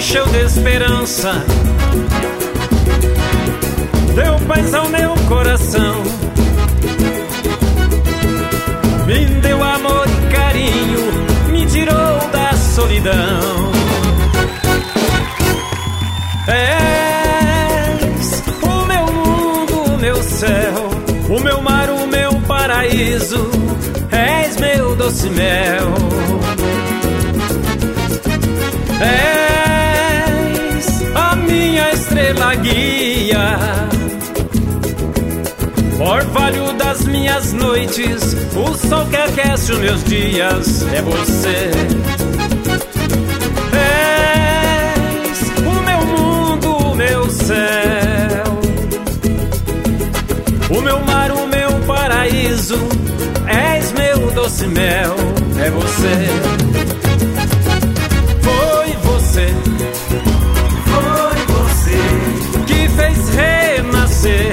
encheu de esperança, deu paz ao meu coração, me deu amor e carinho, me tirou da solidão. És o meu mundo, o meu céu, o meu mar, o meu paraíso, és meu doce mel. És a minha estrela guia, orvalho das minhas noites, o sol que aquece os meus dias, é você. És o meu mundo, o meu céu, o meu mar, o meu paraíso, és meu doce mel, é você. Foi você que fez renascer,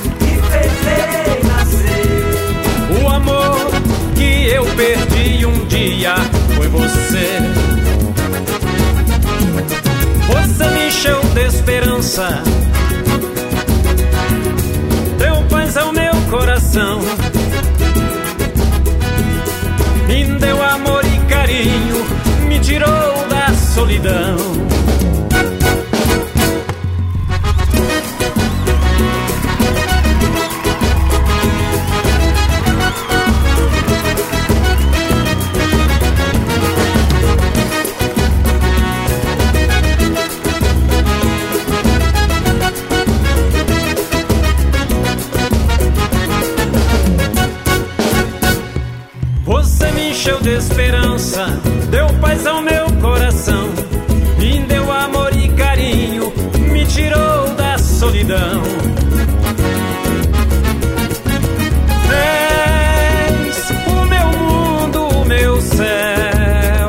o amor que eu perdi um dia, foi você. Você me encheu de esperança, deu paz ao meu coração, me deu amor e carinho, me tirou da solidão. Você me encheu de esperança, deu paz ao meu coração, me deu amor e carinho, me tirou da solidão. És o meu mundo, o meu céu,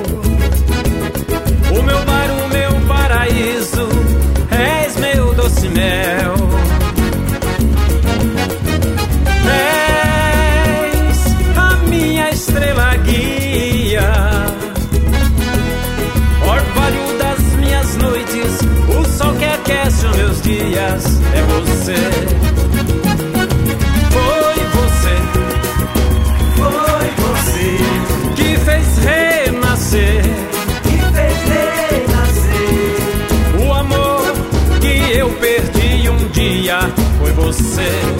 o meu mar, o meu paraíso, és meu doce mel. Estrela guia, orvalho das minhas noites, o sol que aquece os meus dias, é você. Foi você que fez renascer, o amor que eu perdi um dia, foi você.